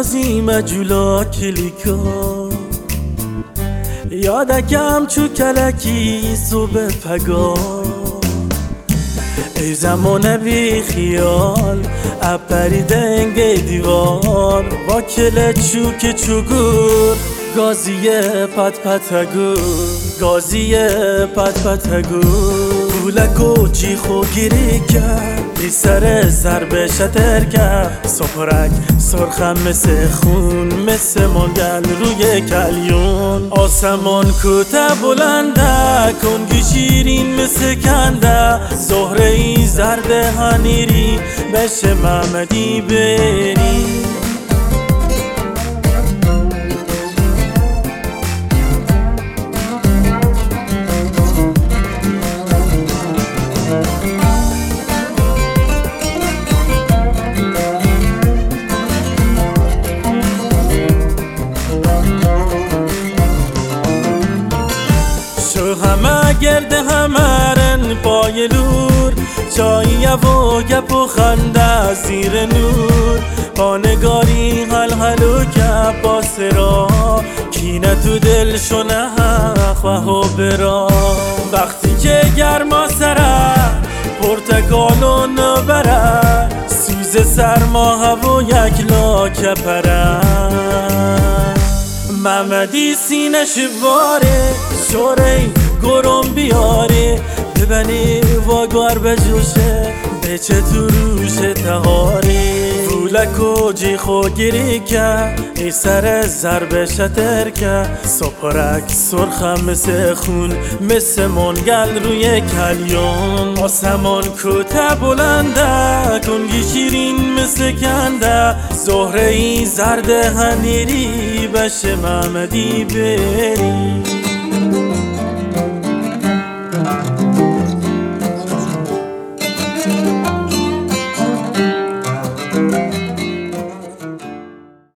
نازی مجولا کلیکا یادکم چو کلکی صبح پگا ای زمان بی خیال اپری دنگ دیوار با کل چوک چوگور گازی پت پتگو گازی پت پتگو پولکو جی خو گیری کرد ای سر ضربه شتر کرد سپرک سرخم مثل خون مثل منگل روی کلیون آسمان کوته بلنده کنگی شیرین مثل کنده زهره ای زرده هنیری بشه محمدی بری همه گرد همرن پای لور چایی و گپ و خنده زیر نور پانگاری حل حلو گپ باسرا کینه تو دل شونه خواه و برا وقتی که گرما سره پرتگالو نبره سوز سرما هوا یک لاکه پره محمدی سینش باره شوره گرم بیاره ببنی واگوار بجوشه بچه تو روشه تهاره پولکو جی خو گیری که ای سر ضربه شتر که سپرک سرخم مثل خون مثل منگل روی کلیون آسمان کوته بلنده کنگی شیرین مثل کنده زهره ای زرده هنیری بشه محمدی بری